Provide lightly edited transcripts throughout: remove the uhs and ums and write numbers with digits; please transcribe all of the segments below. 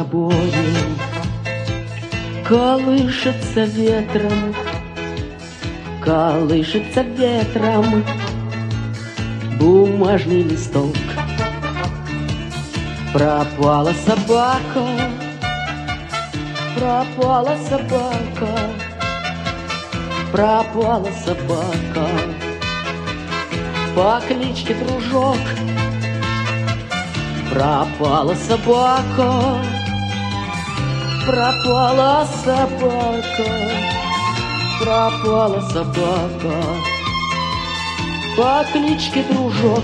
обоим колышется ветром, колышется ветром бумажный листок. Пропала собака, пропала собака, пропала собака по кличке Дружок. Пропала собака, пропала собака, пропала собака по кличке Дружок.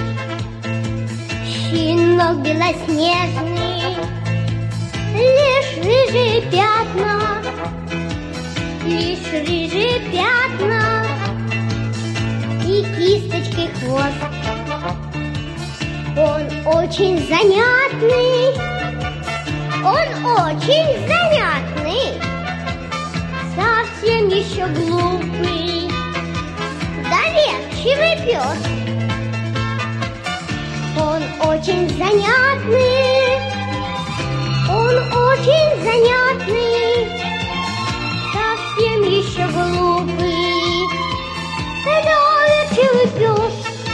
Щенок белоснежный, лишь рыжие пятна, лишь рыжие пятна и кисточкой хвост. Он очень занятный, он очень занятный, совсем еще глупый, доверчивый пес. Он очень занятный, он очень занятный, совсем еще глупый, доверчивый пес.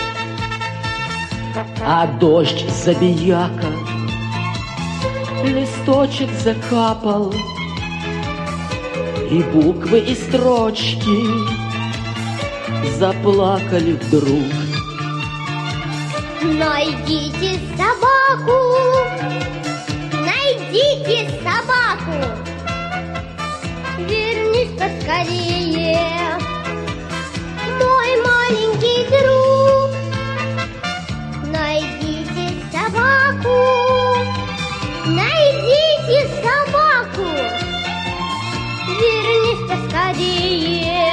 А дождь забияка листочек закапал, и буквы, и строчки заплакали вдруг. Найдите собаку, найдите собаку, вернись поскорее, мой маленький друг. Найдите собаку, найдите собаку, вернись поскорее,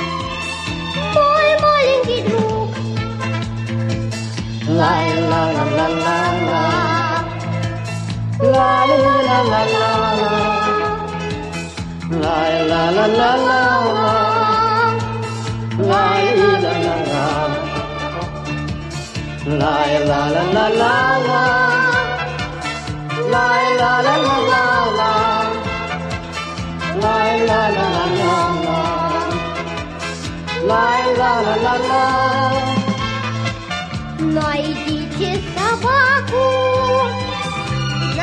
мой маленький друг. Ла-ла-ла-ла-ла-ла, ла-ла-ла-ла-ла-ла, ла-ла-ла-ла-ла-ла, ла-ла-ла-ла-ла, ла-ла-ла-ла-ла-ла, ла-ла-ла-ла-ла-ла, ла-ла-ла-ла-ла-ла, ла-ла-ла-ла-ла. Найдите собаку,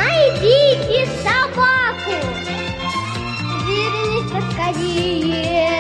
найдите собаку, вернись поскорее,